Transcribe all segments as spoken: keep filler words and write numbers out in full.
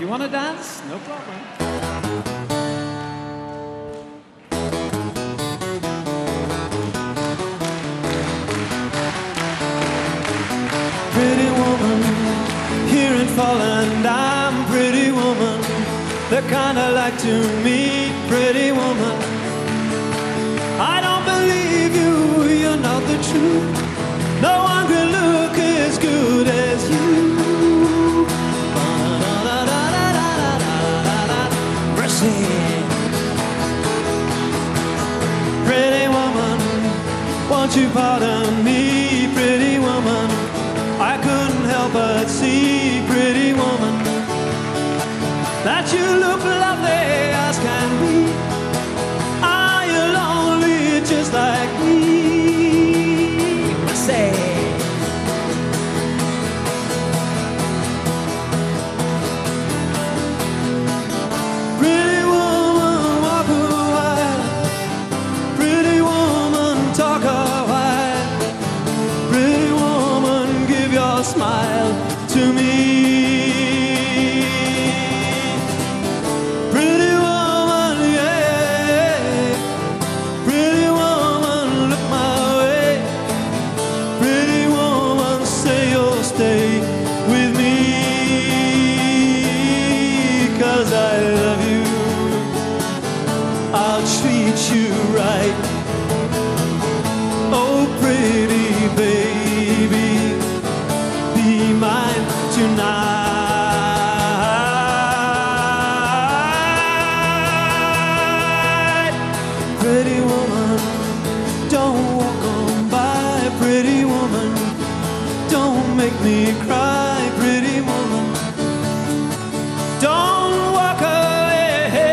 you want to dance, no problem. Pretty woman, here in Fallen, I'm pretty woman, the kind I like to meet. Pretty woman, I don't believe you, you're not the truth. No one can look as good as you. Pretty woman, won't you pardon me? Pretty woman, I couldn't help but see, pretty woman, that you look lovely as can be. Are you lonely just like me? Say, pretty woman, walk a while. Pretty woman, talk a while. Pretty woman, give your smile to me. Pretty woman, yeah. Pretty woman, look my way. Pretty woman, say you'll stay with me, 'cause I love you, I'll treat you right. Oh, pretty baby, be mine tonight. Pretty woman, don't walk on by. Pretty woman, don't make me cry. Pretty woman, don't walk away.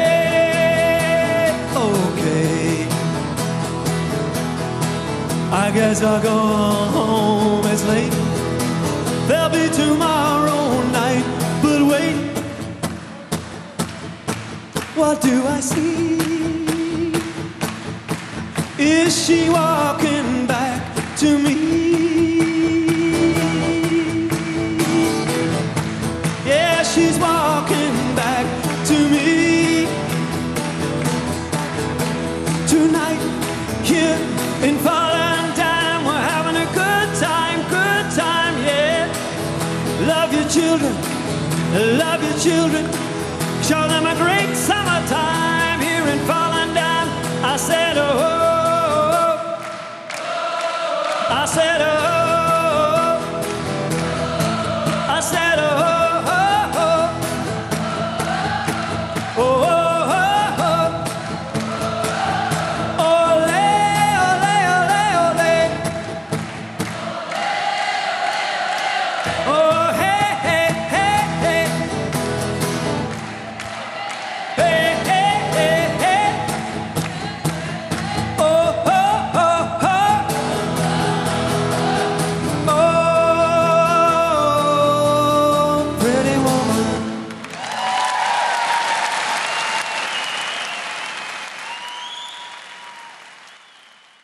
Okay, I guess I'll go home, it's late. There'll be tomorrow night, but wait, what do I see? Is she walking back to me? Yeah, she's walking back to me. Tonight, here in Fallen Time, we're having a good time, good time, yeah. Love your children, love your children, show them a great summertime here in Fallen Time. I said, oh, I said,